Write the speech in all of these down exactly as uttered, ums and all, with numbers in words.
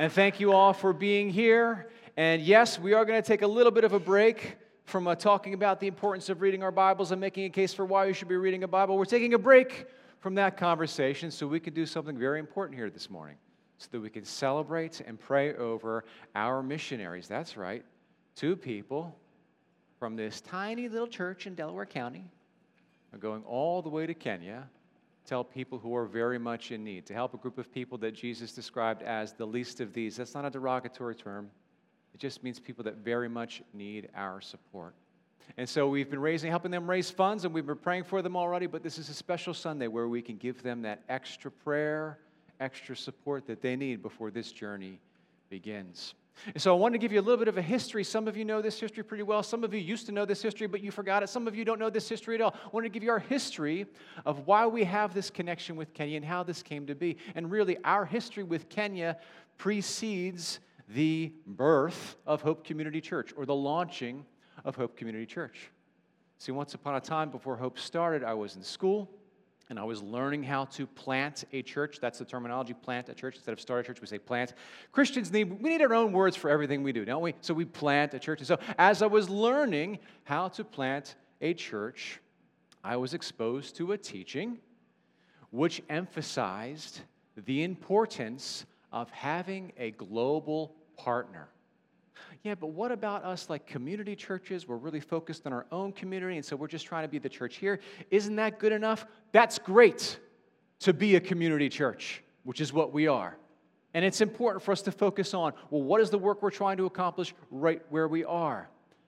And thank you all for being here. And yes, we are going to take a little bit of a break from uh, talking about the importance of reading our Bibles and making a case for why you should be reading a Bible. We're taking a break from that conversation so we can do something very important here this morning, so that we can celebrate and pray over our missionaries. That's right, two people from this tiny little church in Delaware County are going all the way to Kenya to help people who are very much in need, to help a group of people that Jesus described as the least of these. That's not a derogatory term. It just means people that very much need our support. And so we've been raising, helping them raise funds, and we've been praying for them already, but this is a special Sunday where we can give them that extra prayer, extra support that they need before this journey begins. And so I wanted to give you a little bit of a history. Some of you know this history pretty well. Some of you used to know this history, but you forgot it. Some of you don't know this history at all. I wanted to give you our history of why we have this connection with Kenya and how this came to be. And really, our history with Kenya precedes the birth of Hope Community Church, or the launching of Hope Community Church. See, once upon a time before Hope started, I was in school, and I was learning how to plant a church. That's the terminology, plant a church. Instead of start a church, we say plant. Christians need, we need our own words for everything we do, don't we? So we plant a church. And so as I was learning how to plant a church, I was exposed to a teaching which emphasized the importance of having a global partner. Yeah, but what about us like community churches? We're really focused on our own community, and so we're just trying to be the church here. Isn't that good enough? That's great to be a community church, which is what we are. And it's important for us to focus on, well, what is the work we're trying to accomplish right where we are?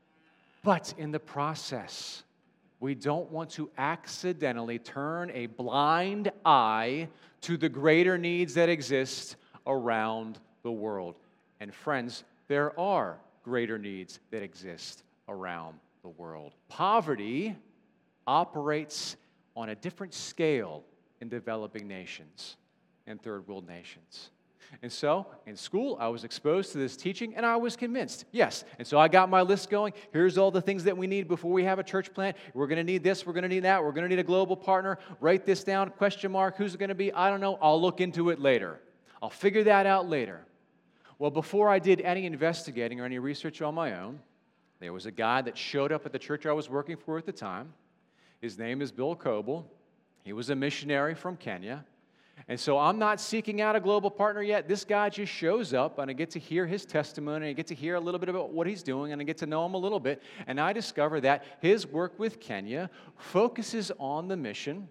But in the process, we don't want to accidentally turn a blind eye to the greater needs that exist around the world. And friends, there are greater needs that exist around the world. Poverty operates on a different scale in developing nations and third world nations. And so, in school, I was exposed to this teaching, and I was convinced, yes. And so I got my list going. Here's all the things that we need before we have a church plant. We're going to need this. We're going to need that. We're going to need a global partner. Write this down, question mark. Who's it going to be? I don't know. I'll look into it later. I'll figure that out later. Well, before I did any investigating or any research on my own, there was a guy that showed up at the church I was working for at the time. His name is Bill Coble. He was a missionary from Kenya. And so I'm not seeking out a global partner yet. This guy just shows up, and I get to hear his testimony, and I get to hear a little bit about what he's doing, and I get to know him a little bit. And I discover that his work with Kenya focuses on the mission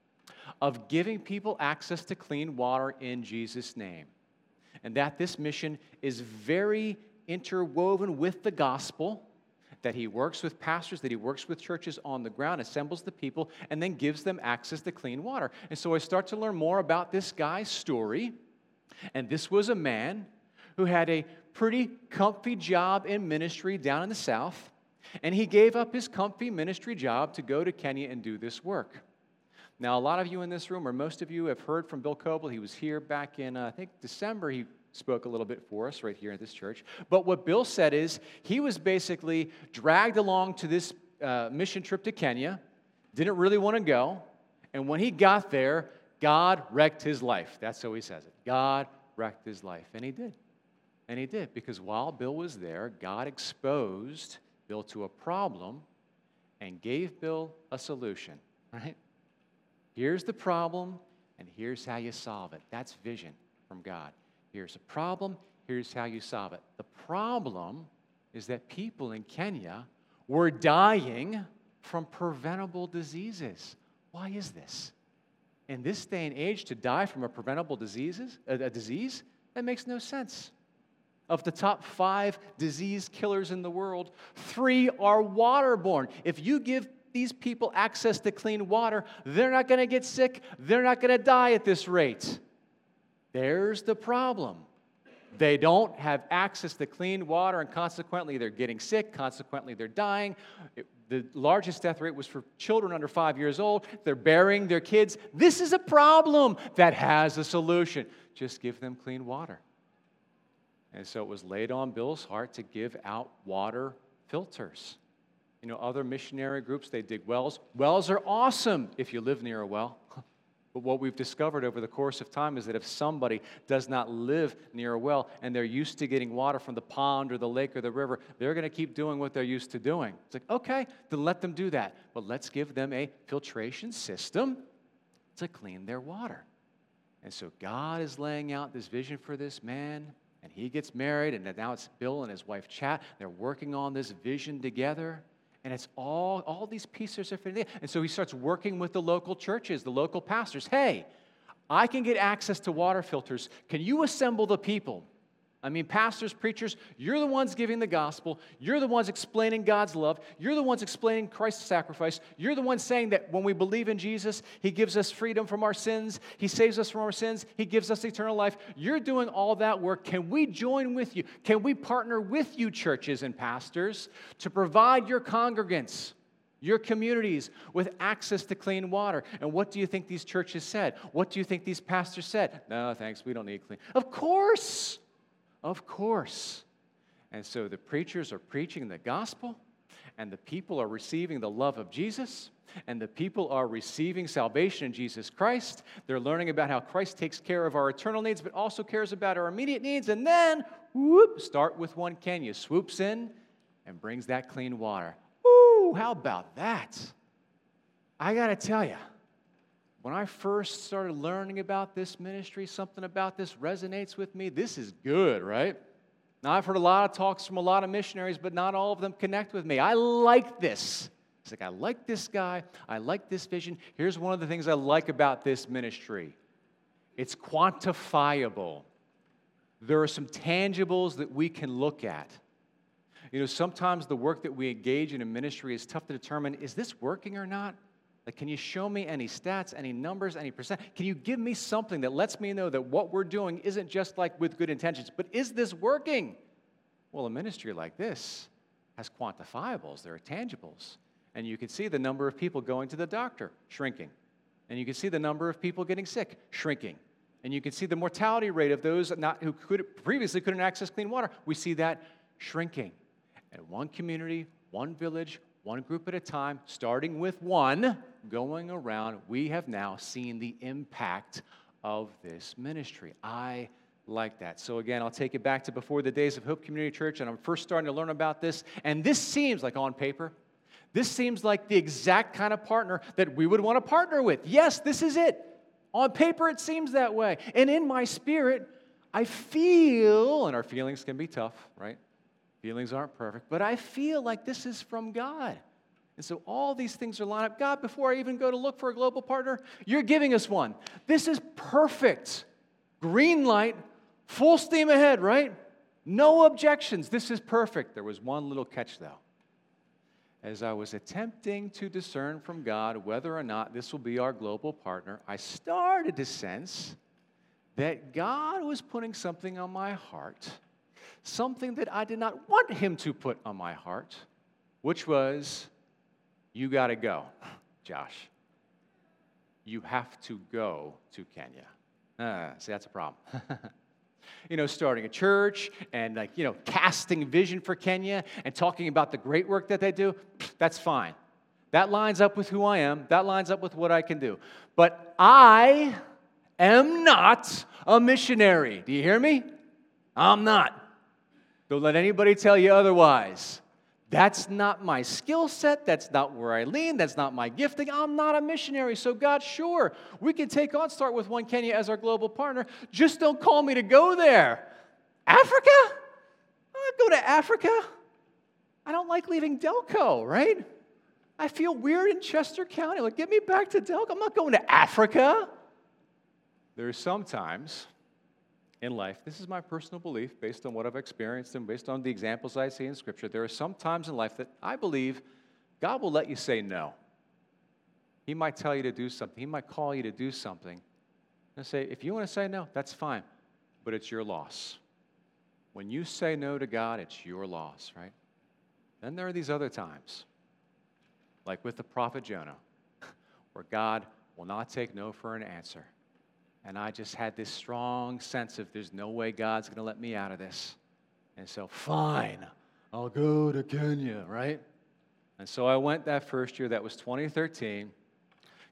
of giving people access to clean water in Jesus' name. And that this mission is very interwoven with the gospel, that he works with pastors, that he works with churches on the ground, assembles the people, and then gives them access to clean water. And so I start to learn more about this guy's story. And this was a man who had a pretty comfy job in ministry down in the South, and he gave up his comfy ministry job to go to Kenya and do this work. Now, a lot of you in this room, or most of you, have heard from Bill Coble. He was here back in, uh, I think, December. He spoke a little bit for us right here at this church. But what Bill said is he was basically dragged along to this uh, mission trip to Kenya, didn't really want to go, and when he got there, God wrecked his life. That's how he says it. God wrecked his life, and he did. And he did, because while Bill was there, God exposed Bill to a problem and gave Bill a solution, right? Here's the problem, and here's how you solve it. That's vision from God. Here's a problem, here's how you solve it. The problem is that people in Kenya were dying from preventable diseases. Why is this? In this day and age, to die from a preventable diseases, a, a disease, that makes no sense. Of the top five disease killers in the world, three are waterborne. If you give these people access to clean water, they're not going to get sick. They're not going to die at this rate. There's the problem. They don't have access to clean water, and consequently, they're getting sick. Consequently, they're dying. It, the largest death rate was for children under five years old. They're burying their kids. This is a problem that has a solution. Just give them clean water. And so it was laid on Bill's heart to give out water filters. You know, other missionary groups, they dig wells. Wells are awesome if you live near a well. But what we've discovered over the course of time is that if somebody does not live near a well and they're used to getting water from the pond or the lake or the river, they're going to keep doing what they're used to doing. It's like, okay, then let them do that. But let's give them a filtration system to clean their water. And so God is laying out this vision for this man, and he gets married, and now it's Bill and his wife Chat. They're working on this vision together. And it's all, all these pieces are fitting in. And so he starts working with the local churches, the local pastors. Hey, I can get access to water filters. Can you assemble the people? I mean, pastors, preachers, you're the ones giving the gospel. You're the ones explaining God's love. You're the ones explaining Christ's sacrifice. You're the ones saying that when we believe in Jesus, he gives us freedom from our sins. He saves us from our sins. He gives us eternal life. You're doing all that work. Can we join with you? Can we partner with you, churches and pastors, to provide your congregants, your communities, with access to clean water? And what do you think these churches said? What do you think these pastors said? No, thanks, we don't need clean. Of course. Of course. And so the preachers are preaching the gospel, and the people are receiving the love of Jesus, and the people are receiving salvation in Jesus Christ. They're learning about how Christ takes care of our eternal needs, but also cares about our immediate needs. And then, whoop, Start With One Kenya swoops in and brings that clean water. Ooh, how about that? I got to tell you, when I first started learning about this ministry, something about this resonates with me. This is good, right? Now, I've heard a lot of talks from a lot of missionaries, but not all of them connect with me. I like this. It's like, I like this guy. I like this vision. Here's one of the things I like about this ministry. It's quantifiable. There are some tangibles that we can look at. You know, sometimes the work that we engage in a ministry is tough to determine, is this working or not? Like, can you show me any stats, any numbers, any percent? Can you give me something that lets me know that what we're doing isn't just like with good intentions, but is this working? Well, a ministry like this has quantifiables. There are tangibles. And you can see the number of people going to the doctor shrinking. And you can see the number of people getting sick shrinking. And you can see the mortality rate of those not, who could, previously couldn't access clean water. We see that shrinking. And one community, one village, one group at a time, starting with one, going around, we have now seen the impact of this ministry. I like that. So again, I'll take it back to before the days of Hope Community Church, and I'm first starting to learn about this, and this seems like on paper, this seems like the exact kind of partner that we would want to partner with. Yes, this is it. On paper, it seems that way. And in my spirit, I feel, and our feelings can be tough, right? Feelings aren't perfect, but I feel like this is from God. And so all these things are lined up. God, before I even go to look for a global partner, you're giving us one. This is perfect. Green light, full steam ahead, right? No objections. This is perfect. There was one little catch, though. As I was attempting to discern from God whether or not this will be our global partner, I started to sense that God was putting something on my heart, something that I did not want him to put on my heart, which was, you got to go, Josh. You have to go to Kenya. Uh, see, that's a problem. You know, starting a church and, like, you know, casting vision for Kenya and talking about the great work that they do, that's fine. That lines up with who I am. That lines up with what I can do. But I am not a missionary. Do you hear me? I'm not. Don't let anybody tell you otherwise. That's not my skill set. That's not where I lean. That's not my gifting. I'm not a missionary. So God, sure, we can take on Start With One Kenya as our global partner. Just don't call me to go there. Africa? I'll go to Africa. I don't like leaving Delco, right? I feel weird in Chester County. Like, get me back to Delco. I'm not going to Africa. There are sometimes in life, this is my personal belief based on what I've experienced and based on the examples I see in Scripture, there are some times in life that I believe God will let you say no. He might tell you to do something. He might call you to do something. And say, if you want to say no, that's fine, but it's your loss. When you say no to God, it's your loss, right? Then there are these other times, like with the prophet Jonah, where God will not take no for an answer. And I just had this strong sense of there's no way God's going to let me out of this. And so, fine, I'll go to Kenya, right? And so I went that first year. That was twenty thirteen.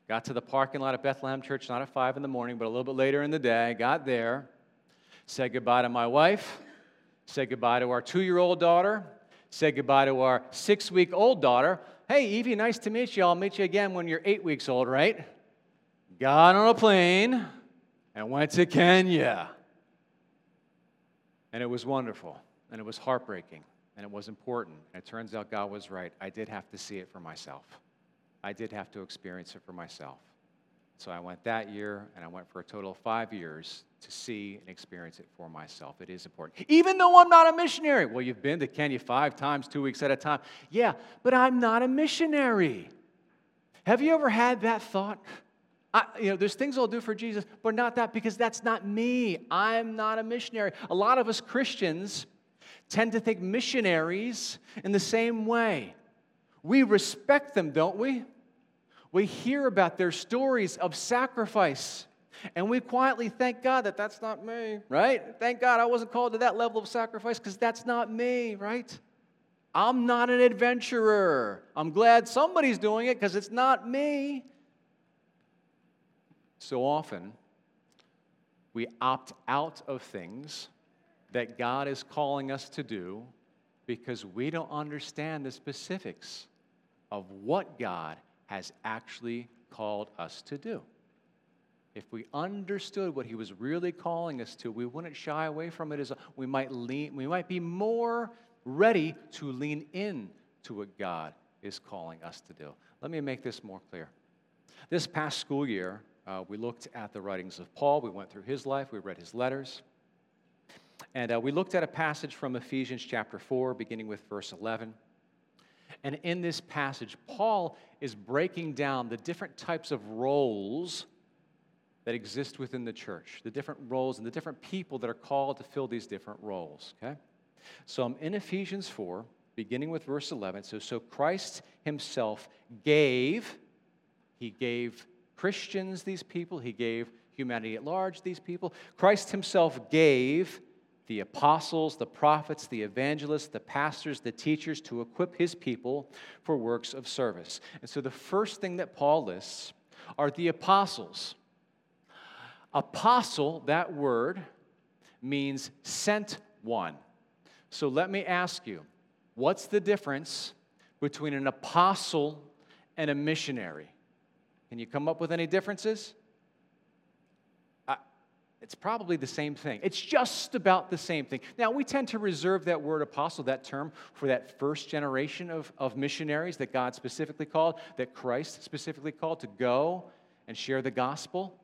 Got to the parking lot at Bethlehem Church, not at five in the morning, but a little bit later in the day. Got there, said goodbye to my wife, said goodbye to our two-year-old daughter, said goodbye to our six-week-old daughter. Hey, Evie, nice to meet you. I'll meet you again when you're eight weeks old, right? Got on a plane and went to Kenya. And it was wonderful, and it was heartbreaking, and it was important. And it turns out God was right. I did have to see it for myself. I did have to experience it for myself. So I went that year, and I went for a total of five years to see and experience it for myself. It is important. Even though I'm not a missionary. Well, you've been to Kenya five times, two weeks at a time. Yeah, but I'm not a missionary. Have you ever had that thought? I, you know, there's things I'll do for Jesus, but not that, because that's not me. I'm not a missionary. A lot of us Christians tend to think missionaries in the same way. We respect them, don't we? We hear about their stories of sacrifice, and we quietly thank God that that's not me, right? Thank God I wasn't called to that level of sacrifice, because that's not me, right? I'm not an adventurer. I'm glad somebody's doing it, because it's not me. So often, we opt out of things that God is calling us to do because we don't understand the specifics of what God has actually called us to do. If we understood what He was really calling us to, we wouldn't shy away from it. As we might lean, we might be more ready to lean in to what God is calling us to do. Let me make this more clear. This past school year, uh, we looked at the writings of Paul. We went through his life. We read his letters. And uh, we looked at a passage from Ephesians chapter four, beginning with verse eleven. And in this passage, Paul is breaking down the different types of roles that exist within the church, the different roles and the different people that are called to fill these different roles, okay? So I'm in Ephesians four, beginning with verse eleven. So, so Christ himself gave, he gave Christians these people, he gave humanity at large these people. Christ himself gave the apostles, the prophets, the evangelists, the pastors, the teachers to equip his people for works of service. And so the first thing that Paul lists are the apostles. Apostle, that word, means sent one. So let me ask you, what's the difference between an apostle and a missionary? Can you come up with any differences? Uh, it's probably the same thing. It's just about the same thing. Now, we tend to reserve that word apostle, that term, for that first generation of, of missionaries that God specifically called, that Christ specifically called to go and share the gospel.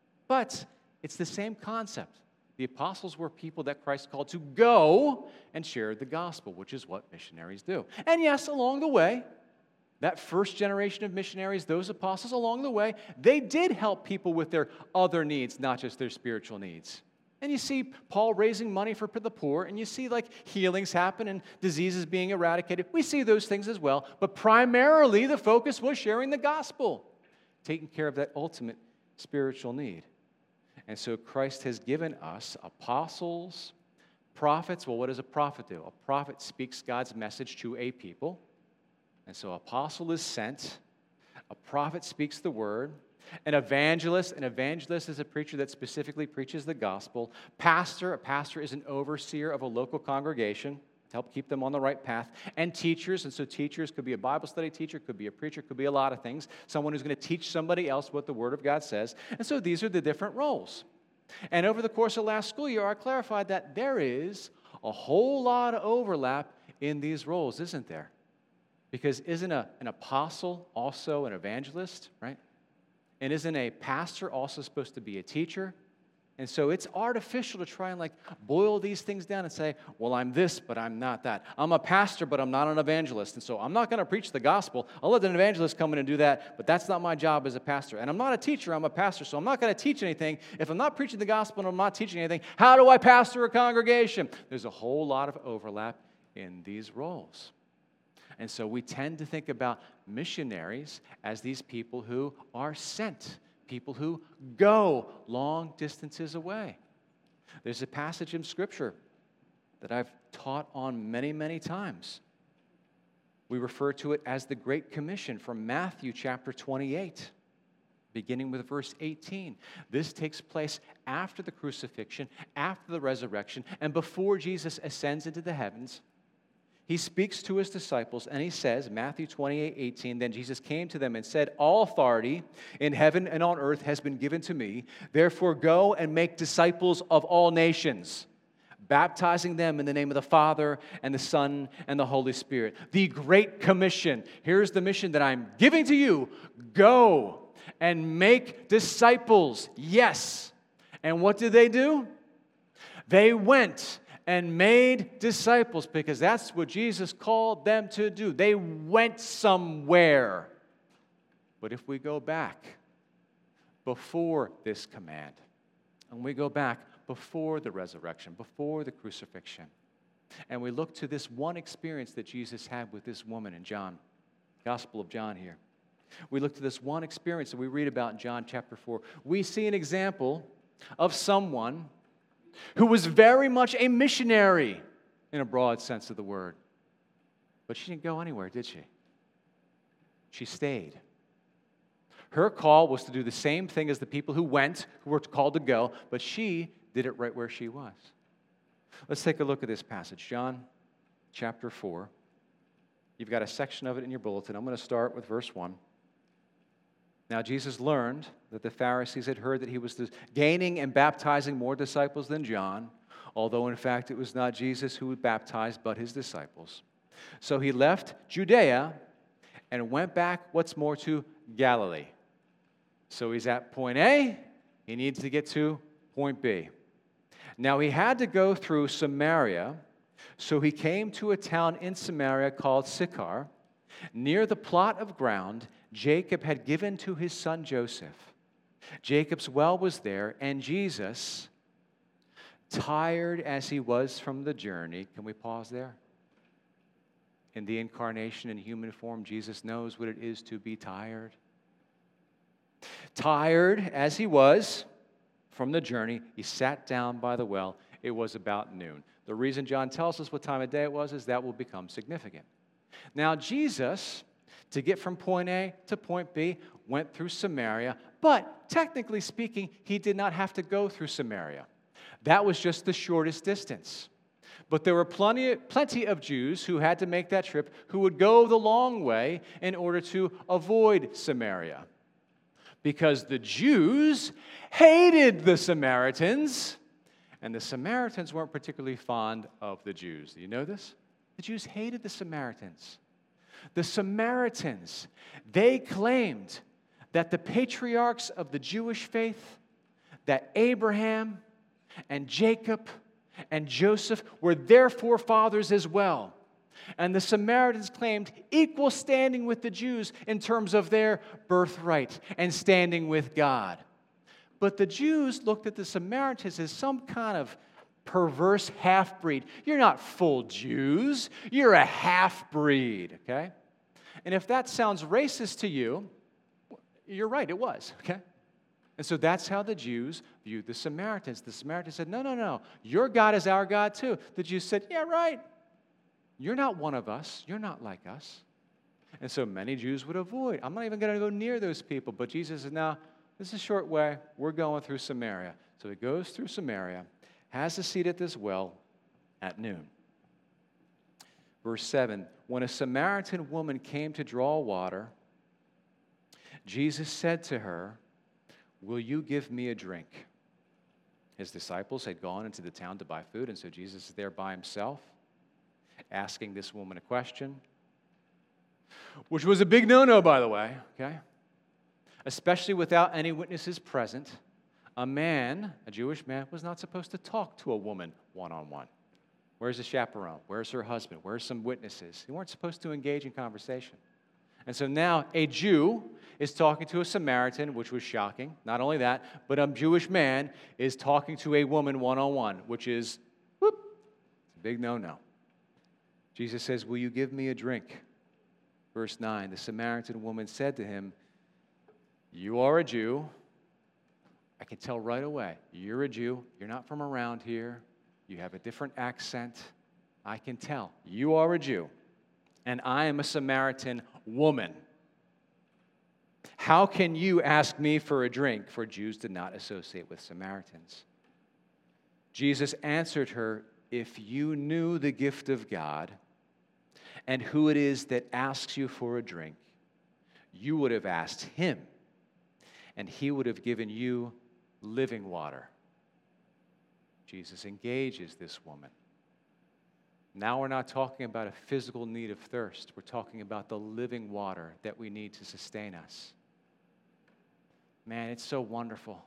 But it's the same concept. The apostles were people that Christ called to go and share the gospel, which is what missionaries do. And yes, along the way, that first generation of missionaries, those apostles along the way, they did help people with their other needs, not just their spiritual needs. And you see Paul raising money for the poor, and you see like healings happen and diseases being eradicated. We see those things as well, but primarily the focus was sharing the gospel, taking care of that ultimate spiritual need. And so Christ has given us apostles, prophets. Well, what does a prophet do? A prophet speaks God's message to a people. And so apostle is sent. A prophet speaks the word. An evangelist, an evangelist is a preacher that specifically preaches the gospel. Pastor, a pastor is an overseer of a local congregation to help keep them on the right path. And teachers, and so teachers could be a Bible study teacher, could be a preacher, could be a lot of things. Someone who's going to teach somebody else what the Word of God says. And so these are the different roles. And over the course of last school year, I clarified that there is a whole lot of overlap in these roles, isn't there? Because isn't a, an apostle also an evangelist, right? And isn't a pastor also supposed to be a teacher? And so it's artificial to try and like boil these things down and say, well, I'm this, but I'm not that. I'm a pastor, but I'm not an evangelist. And so I'm not going to preach the gospel. I'll let an evangelist come in and do that, but that's not my job as a pastor. And I'm not a teacher, I'm a pastor, so I'm not going to teach anything. If I'm not preaching the gospel and I'm not teaching anything, how do I pastor a congregation? There's a whole lot of overlap in these roles. And so we tend to think about missionaries as these people who are sent, people who go long distances away. There's a passage in Scripture that I've taught on many, many times. We refer to it as the Great Commission from Matthew chapter twenty-eight. beginning with verse eighteen. This takes place after the crucifixion, after the resurrection, and before Jesus ascends into the heavens. He speaks to his disciples, and he says, Matthew twenty-eight eighteen, then Jesus came to them and said, all authority in heaven and on earth has been given to me. Therefore go and make disciples of all nations, baptizing them in the name of the Father and the Son and the Holy Spirit. The Great Commission. Here's the mission that I'm giving to you. Go and make disciples. Yes. And what did they do? They went and made disciples, because that's what Jesus called them to do. They went somewhere. But if we go back before this command, and we go back before the resurrection, before the crucifixion, and we look to this one experience that Jesus had with this woman in John, Gospel of John here. We look to this one experience that we read about in John chapter four. We see an example of someone who was very much a missionary in a broad sense of the word. But she didn't go anywhere, did she? She stayed. Her call was to do the same thing as the people who went, who were called to go, but she did it right where she was. Let's take a look at this passage, John chapter four. You've got a section of it in your bulletin. I'm going to start with verse one. Now Jesus learned that the Pharisees had heard that he was gaining and baptizing more disciples than John, although in fact it was not Jesus who baptized, but his disciples. So he left Judea and went back, what's more, to Galilee. So he's at point A, he needs to get to point B. Now he had to go through Samaria, so he came to a town in Samaria called Sychar, near the plot of ground Jacob had given to his son Joseph. Jacob's well was there, and Jesus, tired as he was from the journey, can we pause there? In the incarnation in human form, Jesus knows what it is to be tired. Tired as he was from the journey, he sat down by the well. It was about noon. The reason John tells us what time of day it was is that will become significant. Now, Jesus, to get from point A to point B, went through Samaria, but technically speaking, he did not have to go through Samaria. That was just the shortest distance. But there were plenty, plenty of Jews who had to make that trip who would go the long way in order to avoid Samaria. Because the Jews hated the Samaritans, and the Samaritans weren't particularly fond of the Jews. Do you know this? The Jews hated the Samaritans. The Samaritans, they claimed that the patriarchs of the Jewish faith, that Abraham and Jacob and Joseph were their forefathers as well. And the Samaritans claimed equal standing with the Jews in terms of their birthright and standing with God. But the Jews looked at the Samaritans as some kind of perverse half-breed. You're not full Jews. You're a half-breed, okay? And if that sounds racist to you, you're right, it was, okay? And so that's how the Jews viewed the Samaritans. The Samaritans said, no, no, no, your God is our God too. The Jews said, yeah, right. You're not one of us. You're not like us. And so many Jews would avoid. I'm not even going to go near those people. But Jesus said, no, this is a short way. We're going through Samaria. So he goes through Samaria, has a seat at this well at noon. Verse seven, when a Samaritan woman came to draw water, Jesus said to her, will you give me a drink? His disciples had gone into the town to buy food, and so Jesus is there by himself, asking this woman a question, which was a big no-no, by the way, okay? Especially without any witnesses present. A man, a Jewish man, was not supposed to talk to a woman one-on-one. Where's the chaperone? Where's her husband? Where's some witnesses? They weren't supposed to engage in conversation. And so now a Jew is talking to a Samaritan, which was shocking. Not only that, but a Jewish man is talking to a woman one-on-one, which is, whoop, it's a big no-no. Jesus says, will you give me a drink? Verse nine, the Samaritan woman said to him, you are a Jew. I can tell right away. You're a Jew. You're not from around here. You have a different accent. I can tell. You are a Jew. And I am a Samaritan woman. How can you ask me for a drink?" For Jews did not associate with Samaritans. Jesus answered her, "If you knew the gift of God and who it is that asks you for a drink, you would have asked him, and he would have given you living water." Jesus engages this woman. Now we're not talking about a physical need of thirst. We're talking about the living water that we need to sustain us. Man, it's so wonderful.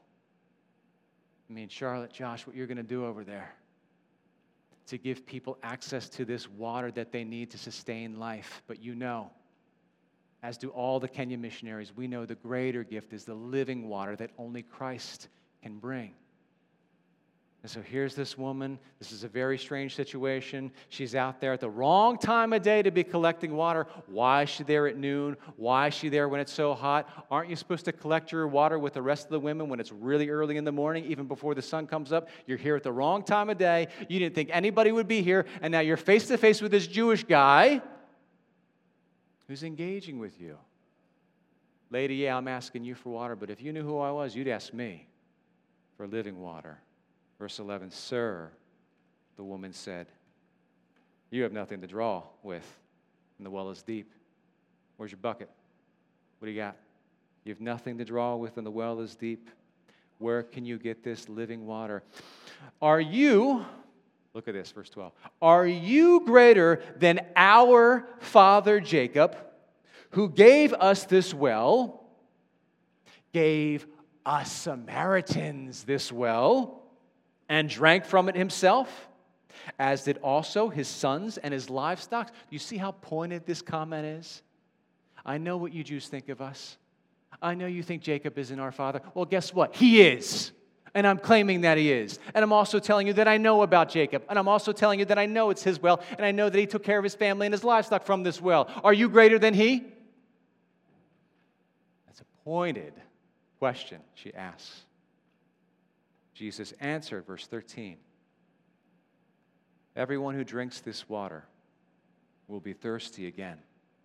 I mean, Charlotte, Josh, what you're going to do over there to give people access to this water that they need to sustain life. But you know, as do all the Kenya missionaries, we know the greater gift is the living water that only Christ can bring. And so here's this woman. This is a very strange situation. She's out there at the wrong time of day to be collecting water. Why is she there at noon? Why is she there when it's so hot? Aren't you supposed to collect your water with the rest of the women when it's really early in the morning, even before the sun comes up? You're here at the wrong time of day. You didn't think anybody would be here, and now you're face to face with this Jewish guy who's engaging with you. Lady, yeah, I'm asking you for water, but if you knew who I was, you'd ask me for living water. Verse eleven, "Sir," the woman said, "you have nothing to draw with, and the well is deep. Where's your bucket? What do you got? You have nothing to draw with, and the well is deep. Where can you get this living water? Are you," look at this, verse twelve, "are you greater than our father Jacob, who gave us this well, gave us Samaritans this well, and drank from it himself, as did also his sons and his livestock?" Do you see how pointed this comment is? I know what you Jews think of us. I know you think Jacob isn't our father. Well, guess what? He is. And I'm claiming that he is. And I'm also telling you that I know about Jacob. And I'm also telling you that I know it's his well. And I know that he took care of his family and his livestock from this well. Are you greater than he? That's a pointed question she asks. Jesus answered, verse thirteen, "Everyone who drinks this water will be thirsty again.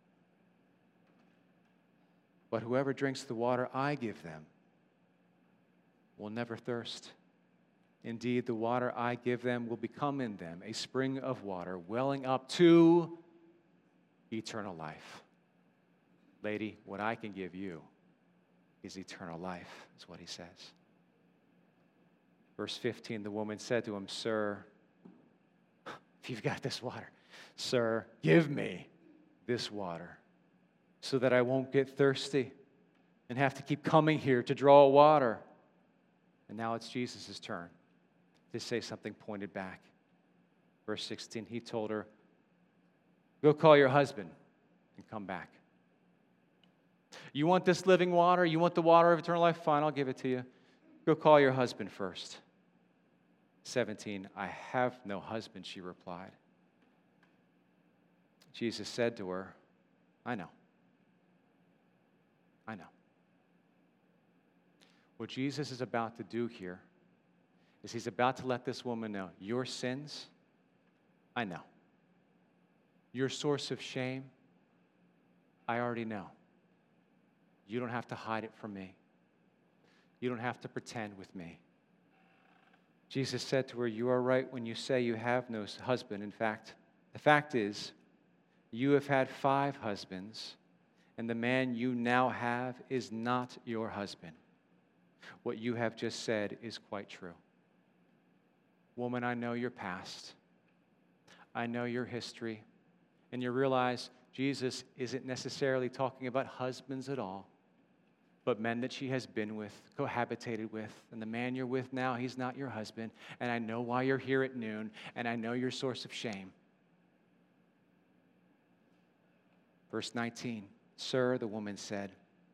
But whoever drinks the water I give them will never thirst. Indeed, the water I give them will become in them a spring of water welling up to eternal life." Lady, what I can give you is eternal life, is what he says. Verse fifteen, the woman said to him, "Sir, if you've got this water, sir, give me this water so that I won't get thirsty and have to keep coming here to draw water." And now it's Jesus' turn to say something pointed back. Verse sixteen, he told her, "Go call your husband and come back." You want this living water? You want the water of eternal life? Fine, I'll give it to you. Go call your husband first. seventeen, "I have no husband," she replied. Jesus said to her, "I know. I know." What Jesus is about to do here is he's about to let this woman know, your sins, I know. Your source of shame, I already know. You don't have to hide it from me. You don't have to pretend with me. Jesus said to her, "You are right when you say you have no husband. In fact, the fact is, you have had five husbands, and the man you now have is not your husband. What you have just said is quite true." Woman, I know your past. I know your history. And you realize Jesus isn't necessarily talking about husbands at all, but men that she has been with, cohabitated with. And the man you're with now, he's not your husband. And I know why you're here at noon, and I know your source of shame. Verse nineteen, "Sir," the woman said,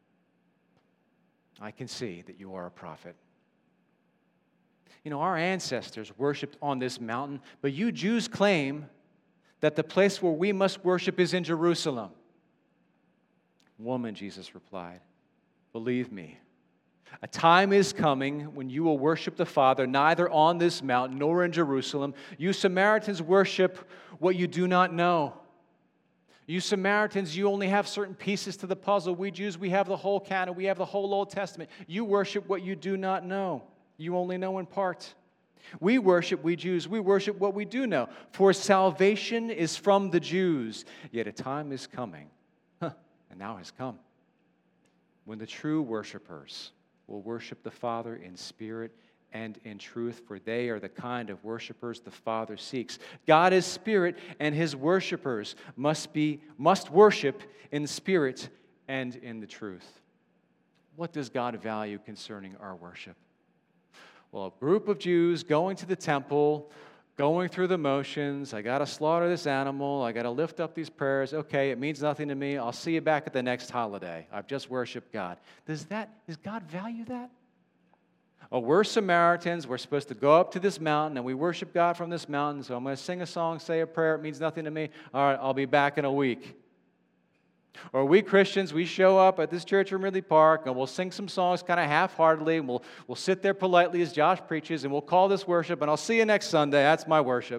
"I can see that you are a prophet. You know, our ancestors worshipped on this mountain, but you Jews claim that the place where we must worship is in Jerusalem." "Woman," Jesus replied, "believe me, a time is coming when you will worship the Father neither on this mountain nor in Jerusalem. You Samaritans worship what you do not know. You Samaritans, you only have certain pieces to the puzzle. We Jews, we have the whole canon. We have the whole Old Testament. You worship what you do not know. You only know in part. We worship, we Jews, we worship what we do know. For salvation is from the Jews. Yet a time is coming, huh, and now has come, when the true worshipers will worship the Father in spirit and in truth, for they are the kind of worshipers the Father seeks. God is spirit, and his worshipers must be must worship in spirit and in the truth. What does God value concerning our worship? Well, a group of Jews going to the temple, going through the motions. I got to slaughter this animal. I got to lift up these prayers. Okay, it means nothing to me. I'll see you back at the next holiday. I've just worshiped God. Does that, does God value that? Oh, we're Samaritans. We're supposed to go up to this mountain, and we worship God from this mountain. So I'm going to sing a song, say a prayer. It means nothing to me. All right, I'll be back in a week. Or we Christians, we show up at this church in Ridley Park, and we'll sing some songs kind of half-heartedly, and we'll, we'll sit there politely as Josh preaches, and we'll call this worship, and I'll see you next Sunday. That's my worship.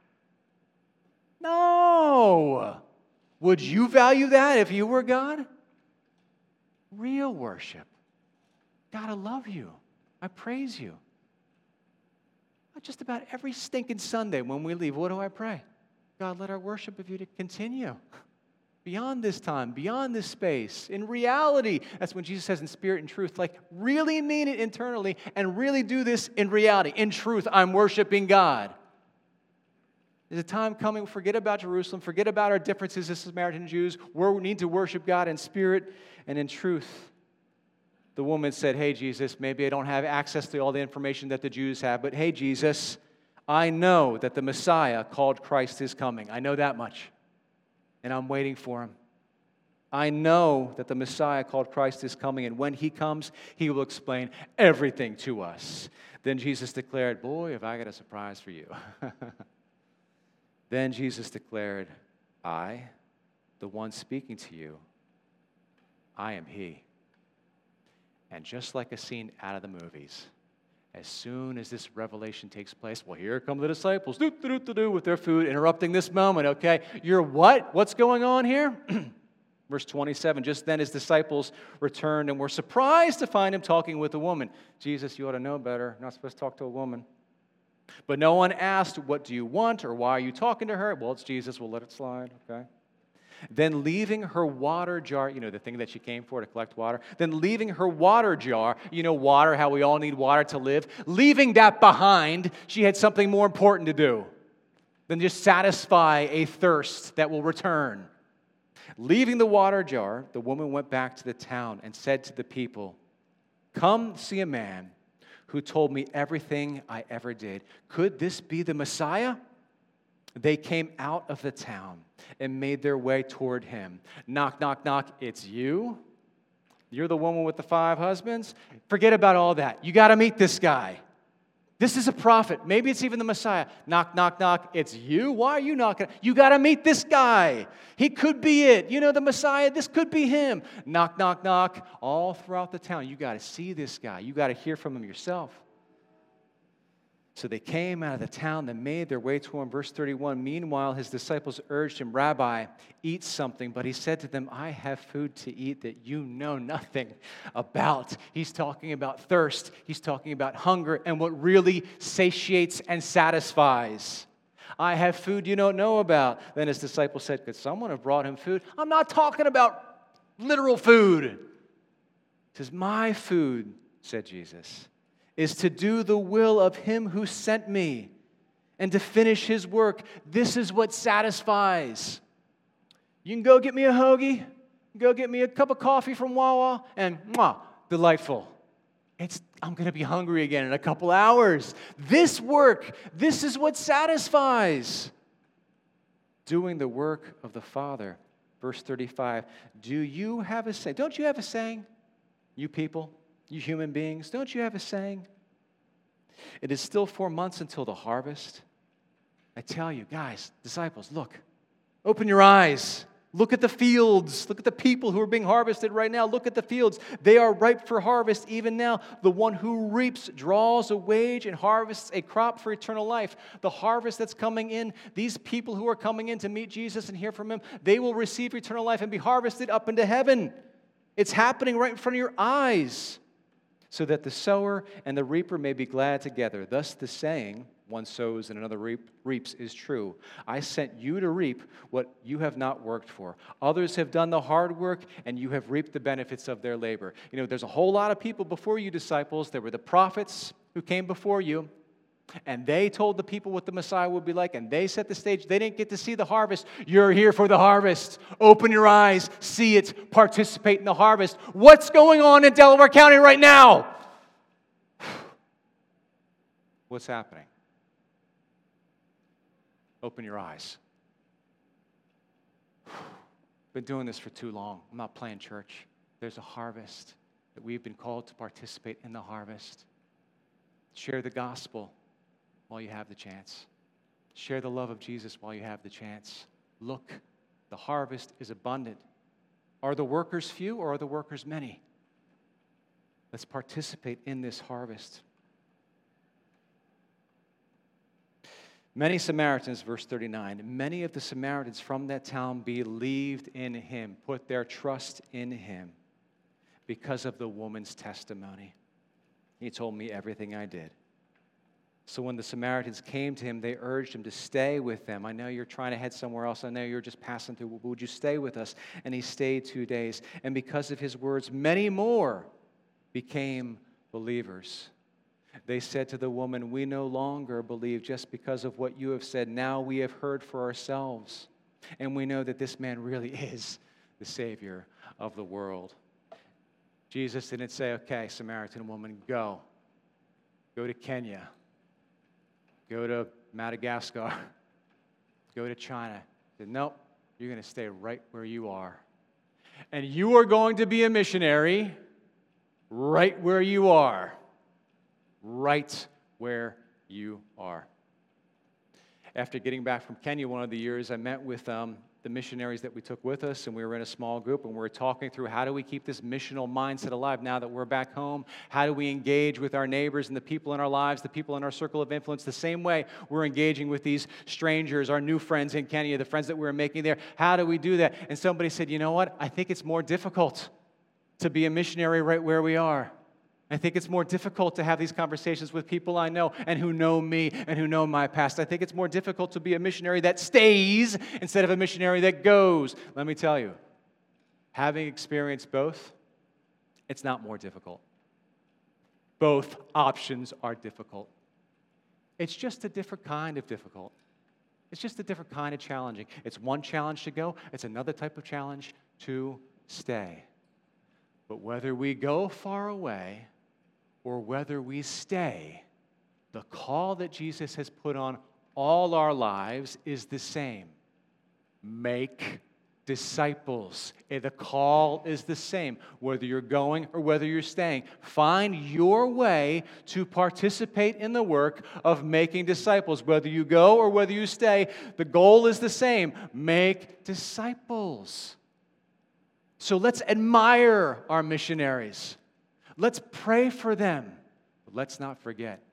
No! Would you value that if you were God? Real worship. God, I love you. I praise you. Just about every stinking Sunday when we leave, what do I pray? God, let our worship of you to continue. Beyond this time, beyond this space, in reality. That's when Jesus says in spirit and truth, like really mean it internally and really do this in reality. In truth, I'm worshiping God. There's a time coming, forget about Jerusalem, forget about our differences as Samaritan Jews. We need to worship God in spirit and in truth. The woman said, hey, Jesus, maybe I don't have access to all the information that the Jews have, but hey, Jesus, I know that the Messiah called Christ is coming. I know that much. And I'm waiting for him. I know that the Messiah called Christ is coming, and when he comes, he will explain everything to us. Then Jesus declared, boy, have I got a surprise for you. Then Jesus declared, I, the one speaking to you, I am he. And just like a scene out of the movies, as soon as this revelation takes place, well, here come the disciples, do, do, do, do, with their food, interrupting this moment, okay? You're what? What's going on here? Verse twenty-seven, just then his disciples returned and were surprised to find him talking with a woman. Jesus, you ought to know better. You're not supposed to talk to a woman. But no one asked, what do you want, or why are you talking to her? Well, it's Jesus. We'll let it slide, okay? Then leaving her water jar, you know, the thing that she came for to collect water, then leaving her water jar, you know, water, how we all need water to live, leaving that behind, she had something more important to do than just satisfy a thirst that will return. Leaving the water jar, the woman went back to the town and said to the people, come see a man who told me everything I ever did. Could this be the Messiah? They came out of the town and made their way toward him. Knock, knock, knock. It's you? You're the woman with the five husbands? Forget about all that. You got to meet this guy. This is a prophet. Maybe it's even the Messiah. Knock, knock, knock. It's you? Why are you knocking? You got to meet this guy. He could be it. You know, the Messiah, this could be him. Knock, knock, knock. All throughout the town. You got to see this guy. You got to hear from him yourself. So they came out of the town and made their way to him. Verse thirty-one, meanwhile, his disciples urged him, Rabbi, eat something. But he said to them, I have food to eat that you know nothing about. He's talking about thirst. He's talking about hunger and what really satiates and satisfies. I have food you don't know about. Then his disciples said, could someone have brought him food? I'm not talking about literal food. He says, my food, said Jesus, is to do the will of him who sent me and to finish his work. This is what satisfies. You can go get me a hoagie, go get me a cup of coffee from Wawa, and mwah, delightful. It's, I'm going to be hungry again in a couple hours. This work, this is what satisfies. Doing the work of the Father. Verse thirty-five, do you have a saying? Don't you have a saying, you people? You human beings, don't you have a saying? It is still four months until the harvest. I tell you, guys, disciples, look, open your eyes. Look at the fields. Look at the people who are being harvested right now. Look at the fields. They are ripe for harvest even now. The one who reaps draws a wage and harvests a crop for eternal life. The harvest that's coming in, these people who are coming in to meet Jesus and hear from Him, they will receive eternal life and be harvested up into heaven. It's happening right in front of your eyes, so that the sower and the reaper may be glad together. Thus the saying, one sows and another reap, reaps, is true. I sent you to reap what you have not worked for. Others have done the hard work, and you have reaped the benefits of their labor. You know, there's a whole lot of people before you, disciples. There were the prophets who came before you, and they told the people what the Messiah would be like, and they set the stage. They didn't get to see the harvest. You're here for the harvest. Open your eyes, see it, participate in the harvest. What's going on in Delaware County right now? What's happening? Open your eyes. Been doing this for too long. I'm not playing church. There's a harvest that we've been called to participate in the harvest. Share the gospel while you have the chance. Share the love of Jesus while you have the chance. Look, the harvest is abundant. Are the workers few or are the workers many? Let's participate in this harvest. Many Samaritans, verse thirty-nine, many of the Samaritans from that town believed in Him, put their trust in Him because of the woman's testimony. He told me everything I did. So when the Samaritans came to Him, they urged Him to stay with them. I know you're trying to head somewhere else. I know you're just passing through. Would you stay with us? And He stayed two days. And because of His words, many more became believers. They said to the woman, we no longer believe just because of what you have said. Now we have heard for ourselves. And we know that this man really is the Savior of the world. Jesus didn't say, okay, Samaritan woman, go. Go to Kenya. Go to Madagascar. Go to China. He said, nope, you're going to stay right where you are. And you are going to be a missionary right where you are. Right where you are. After getting back from Kenya one of the years, I met with um, the missionaries that we took with us, and we were in a small group, and we were talking through how do we keep this missional mindset alive now that we're back home? How do we engage with our neighbors and the people in our lives, the people in our circle of influence, the same way we're engaging with these strangers, our new friends in Kenya, the friends that we were making there? How do we do that? And somebody said, you know what? I think it's more difficult to be a missionary right where we are. I think it's more difficult to have these conversations with people I know and who know me and who know my past. I think it's more difficult to be a missionary that stays instead of a missionary that goes. Let me tell you, having experienced both, it's not more difficult. Both options are difficult. It's just a different kind of difficult. It's just a different kind of challenging. It's one challenge to go. It's another type of challenge to stay. But whether we go far away or whether we stay, the call that Jesus has put on all our lives is the same. Make disciples. The call is the same, whether you're going or whether you're staying. Find your way to participate in the work of making disciples. Whether you go or whether you stay, the goal is the same. Make disciples. So let's admire our missionaries. Let's pray for them. But let's not forget,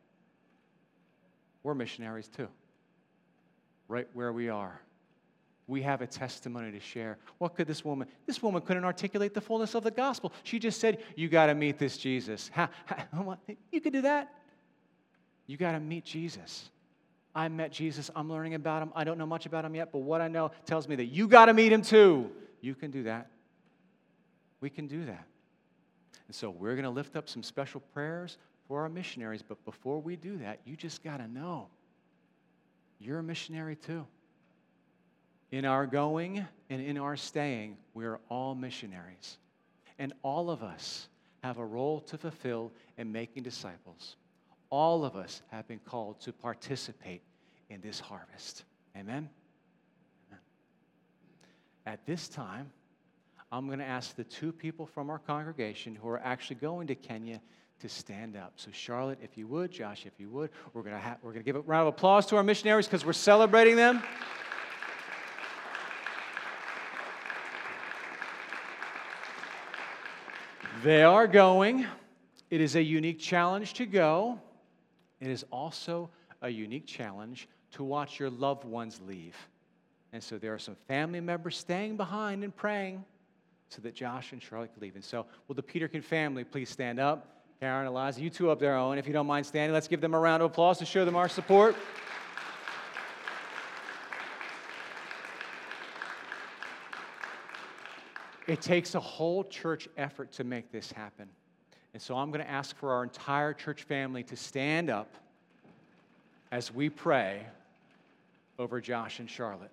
we're missionaries too. Right where we are. We have a testimony to share. What could this woman, this woman couldn't articulate the fullness of the gospel. She just said, you got to meet this Jesus. Ha, ha, you could do that. You got to meet Jesus. I met Jesus. I'm learning about Him. I don't know much about Him yet, but what I know tells me that you got to meet Him too. You can do that. We can do that. And so we're going to lift up some special prayers for our missionaries. But before we do that, you just got to know you're a missionary too. In our going and in our staying, we're all missionaries. And all of us have a role to fulfill in making disciples. All of us have been called to participate in this harvest. Amen? Amen. At this time, I'm going to ask the two people from our congregation who are actually going to Kenya to stand up. So Charlotte, if you would, Josh, if you would, we're going to ha- we're going to give a round of applause to our missionaries because we're celebrating them. They are going. It is a unique challenge to go. It is also a unique challenge to watch your loved ones leave. And so there are some family members staying behind and praying so that Josh and Charlotte can leave. And so will the Peterkin family please stand up? Karen, Eliza, you two up there, Owen, if you don't mind standing. Let's give them a round of applause to show them our support. It takes a whole church effort to make this happen. And so I'm going to ask for our entire church family to stand up as we pray over Josh and Charlotte.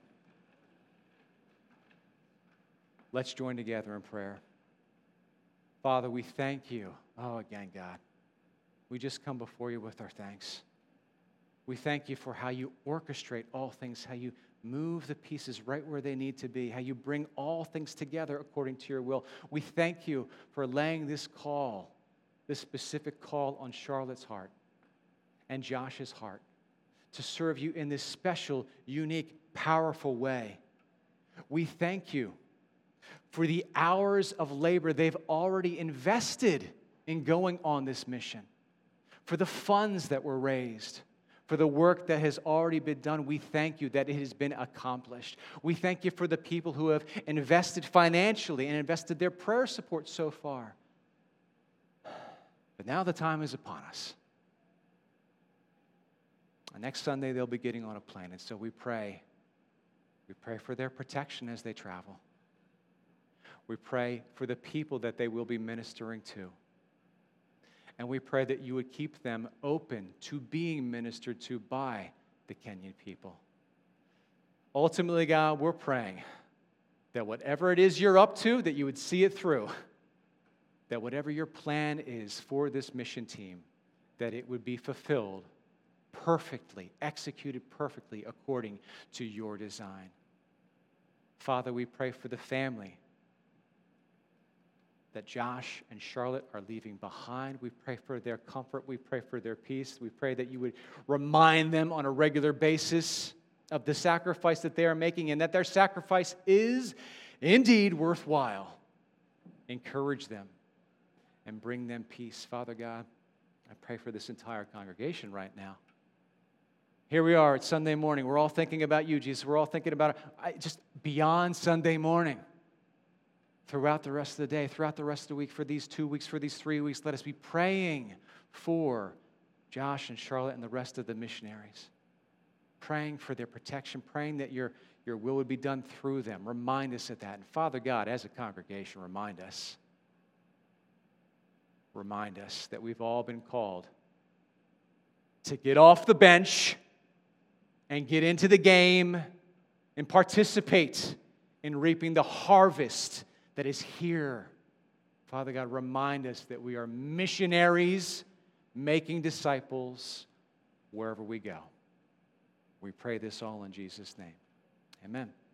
Let's join together in prayer. Father, we thank you. Oh, again, God, we just come before you with our thanks. We thank you for how you orchestrate all things, how you move the pieces right where they need to be, how you bring all things together according to your will. We thank you for laying this call, this specific call on Charlotte's heart and Josh's heart to serve you in this special, unique, powerful way. We thank you for the hours of labor they've already invested in going on this mission, for the funds that were raised, for the work that has already been done. We thank you that it has been accomplished. We thank you for the people who have invested financially and invested their prayer support so far. But now the time is upon us. And next Sunday, they'll be getting on a plane. And so we pray. We pray for their protection as they travel. We pray for the people that they will be ministering to. And we pray that you would keep them open to being ministered to by the Kenyan people. Ultimately, God, we're praying that whatever it is you're up to, that you would see it through. That whatever your plan is for this mission team, that it would be fulfilled perfectly, executed perfectly according to your design. Father, we pray for the family that Josh and Charlotte are leaving behind. We pray for their comfort. We pray for their peace. We pray that you would remind them on a regular basis of the sacrifice that they are making and that their sacrifice is indeed worthwhile. Encourage them and bring them peace. Father God, I pray for this entire congregation right now. Here we are, it's Sunday morning. We're all thinking about you, Jesus. We're all thinking about it just beyond Sunday morning. Throughout the rest of the day, throughout the rest of the week, for these two weeks, for these three weeks, let us be praying for Josh and Charlotte and the rest of the missionaries. Praying for their protection, praying that your, your will would be done through them. Remind us of that. And Father God, as a congregation, remind us. Remind us that we've all been called to get off the bench and get into the game and participate in reaping the harvest that is here. Father God, remind us that we are missionaries making disciples wherever we go. We pray this all in Jesus' name. Amen.